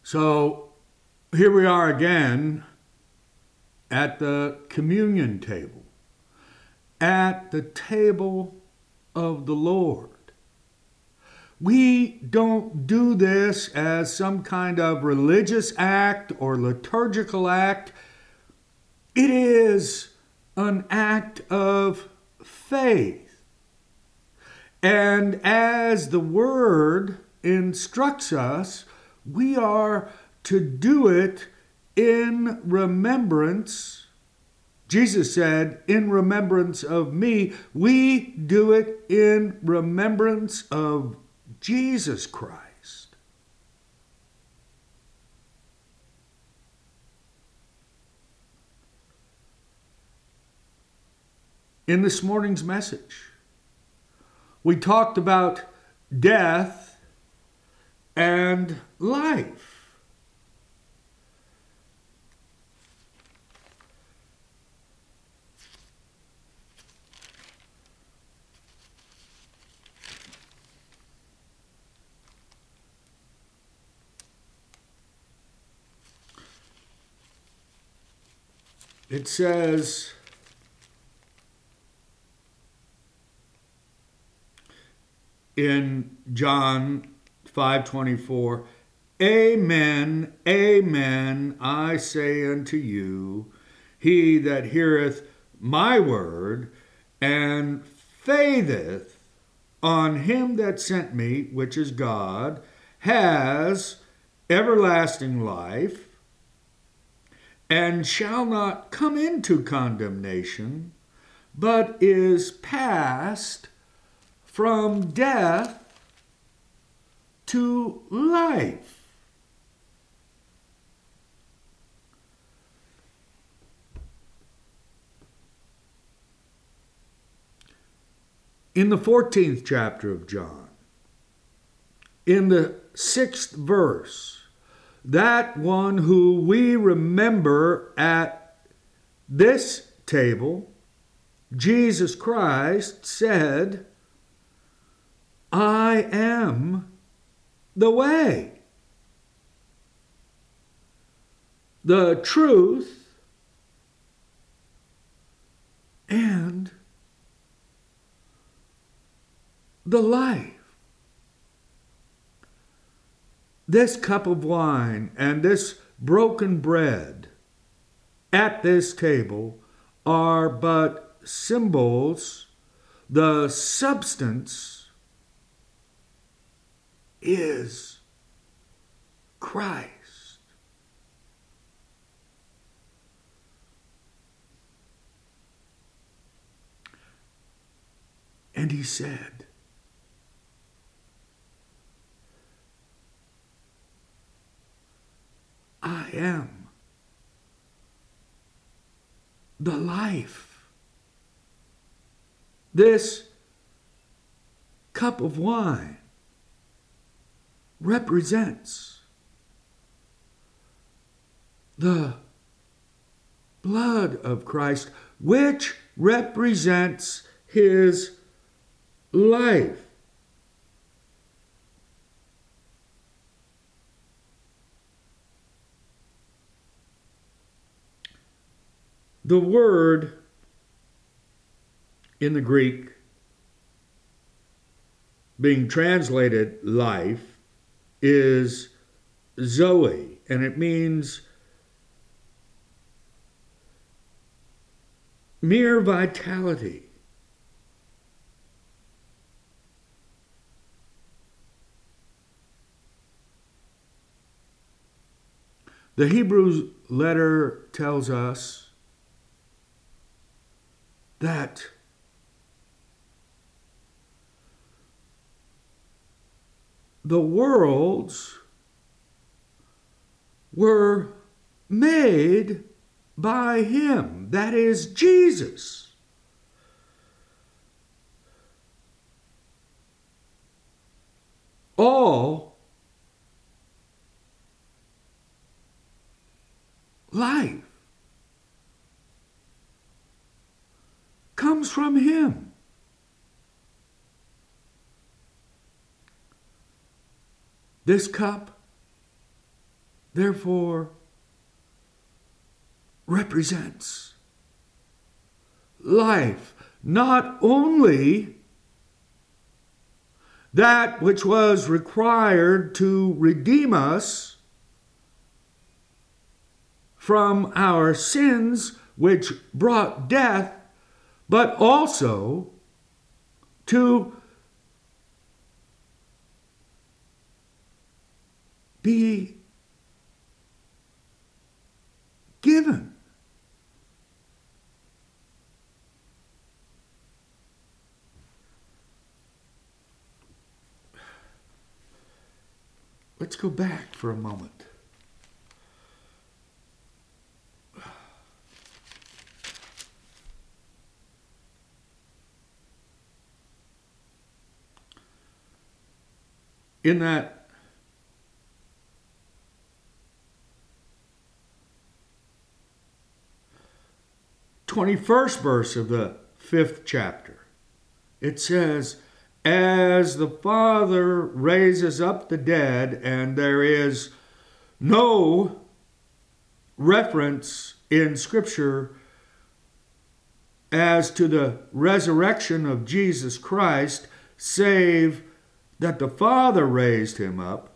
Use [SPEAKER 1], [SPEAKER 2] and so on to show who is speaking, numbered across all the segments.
[SPEAKER 1] So here we are again at the communion table, at the table of the Lord. We don't do this as some kind of religious act or liturgical act. It is an act of faith. And as the Word instructs us, we are to do it in remembrance. Jesus said, in remembrance of me. We do it in remembrance of Jesus Christ. In this morning's message, we talked about death and life. It says, in John 5:24, Amen, amen, I say unto you, he that heareth my word and faitheth on him that sent me, which is God, has everlasting life, and shall not come into condemnation, but is passed from death to life. In the 14th chapter of John, in the 6th verse, that one who we remember at this table, Jesus Christ, said, I am the way, the truth, and the life. This cup of wine and this broken bread at this table are but symbols. The substance is Christ. And he said, I am the life. This cup of wine represents the blood of Christ, which represents his life. The word in the Greek being translated life is Zoe, and it means mere vitality. The Hebrew letter tells us that the worlds were made by him, that is Jesus. All life comes from him. This cup therefore, represents life, not only that which was required to redeem us from our sins, which brought death, but also to be given. Let's go back for a moment. In that 21st verse of the 5th chapter, it says, as the Father raises up the dead, and there is no reference in Scripture as to the resurrection of Jesus Christ, save that the Father raised him up.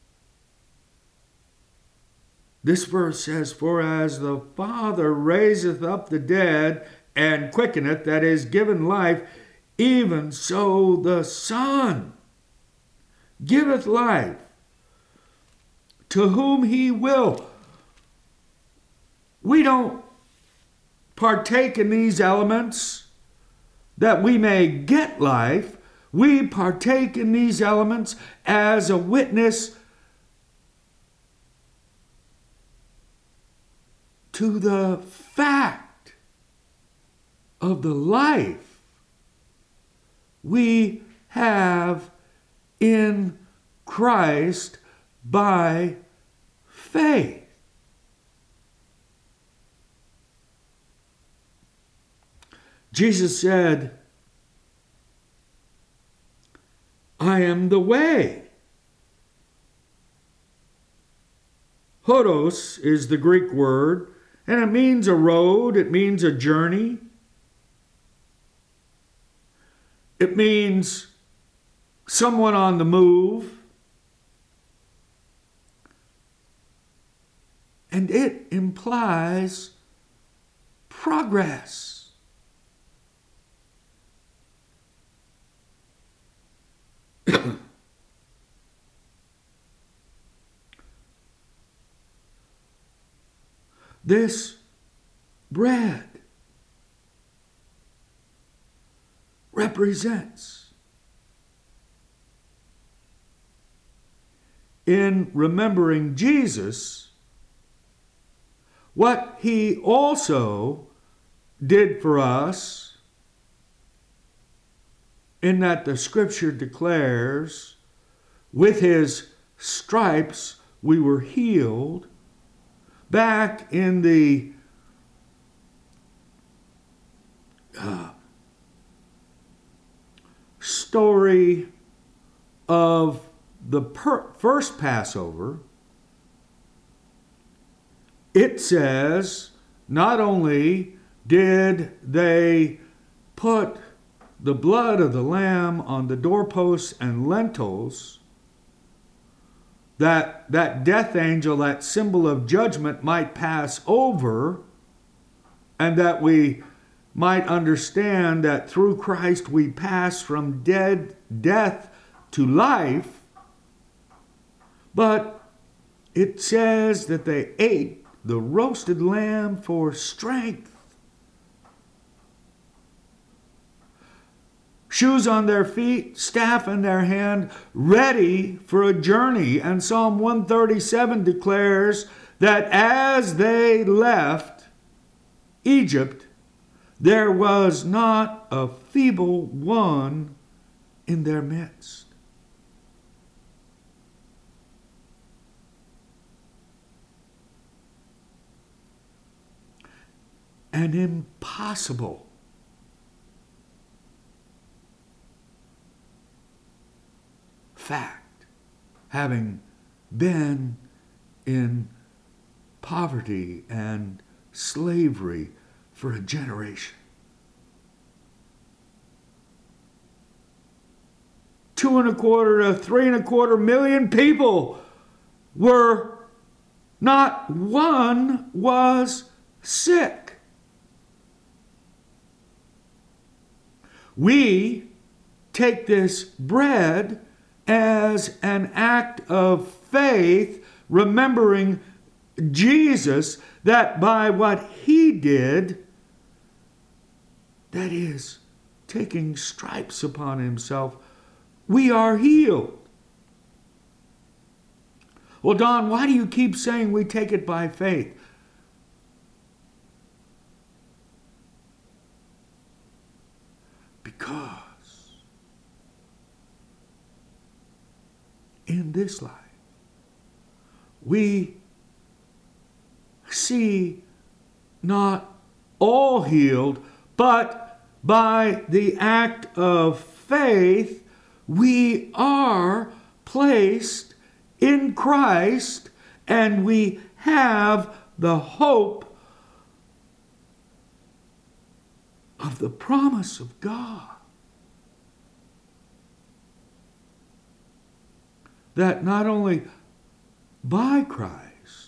[SPEAKER 1] This verse says, for as the Father raiseth up the dead and quickeneth, that is, given life, even so the Son giveth life to whom he will. We don't partake in these elements that we may get life. We partake in these elements as a witness to the fact of the life we have in Christ by faith. Jesus said, I am the way. Hodos is the Greek word, and it means a road, it means a journey. It means someone on the move. And it implies progress. This bread represents, in remembering Jesus, what he also did for us, in that the Scripture declares, with his stripes we were healed. Back in the story of the first Passover, it says not only did they put the blood of the lamb on the doorposts and lintels, that death angel, that symbol of judgment, might pass over, and that we might understand that through Christ we pass from death to life. But it says that they ate the roasted lamb for strength. Shoes on their feet, staff in their hand, ready for a journey. And Psalm 137 declares that as they left Egypt, there was not a feeble one in their midst. An impossible fact having been in poverty and slavery for a generation. 2.25 to 3.25 million people were, not one was sick. We take this bread as an act of faith, remembering Jesus, that by what he did, that is, taking stripes upon himself, we are healed. Well, Don, why do you keep saying we take it by faith? Because in this life, we see not all healed, but by the act of faith, we are placed in Christ, and we have the hope of the promise of God. That not only by Christ,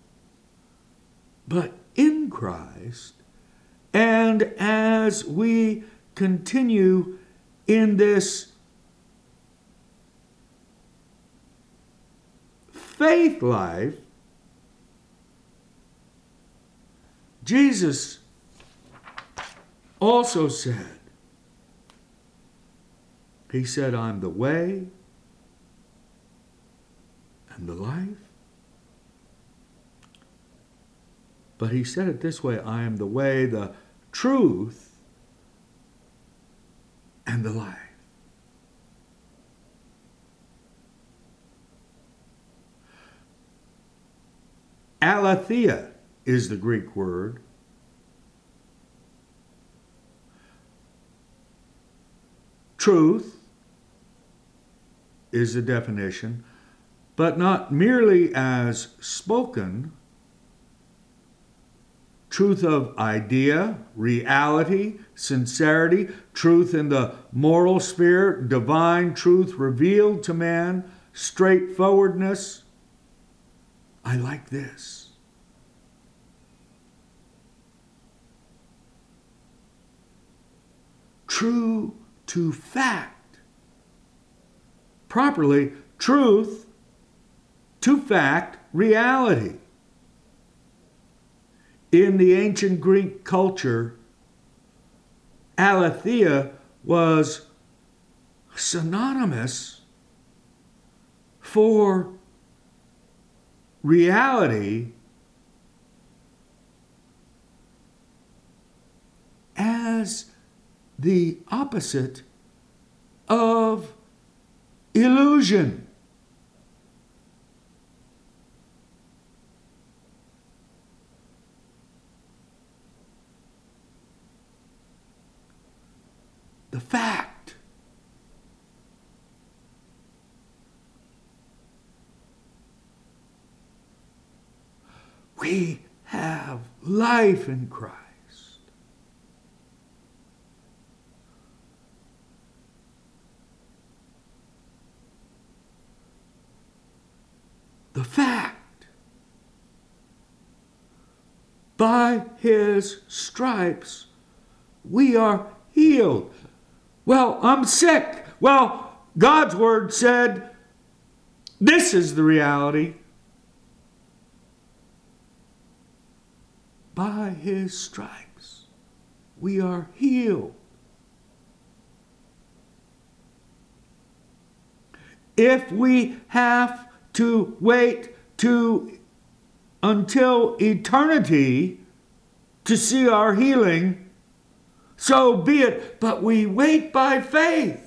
[SPEAKER 1] but in Christ, and as we continue in this faith life, Jesus also said, he said, I'm the way and the life. But he said it this way, I am the way, the truth, and the life. Aletheia is the Greek word. Truth is the definition, but not merely as spoken. Truth of idea, reality, sincerity, truth in the moral sphere, divine truth revealed to man, straightforwardness. I like this. True to fact. Properly, truth to fact, reality. In the ancient Greek culture, aletheia was synonymous for reality as the opposite of illusion. The fact. We have life in Christ. The fact. By his stripes, we are healed. Well, I'm sick. Well, God's word said, this is the reality. By his stripes, we are healed. If we have to wait until eternity to see our healing, so be it. But we wait by faith.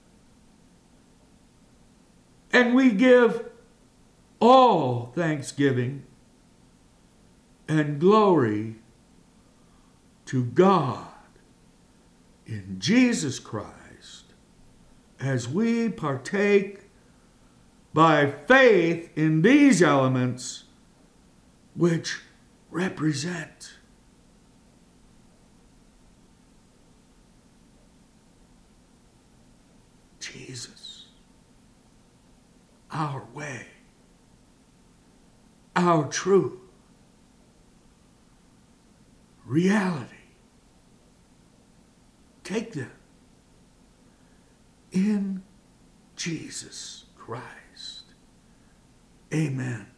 [SPEAKER 1] And we give all thanksgiving and glory to God in Jesus Christ as we partake by faith in these elements which represent Jesus, our way, our truth, reality. Take them in Jesus Christ. Amen.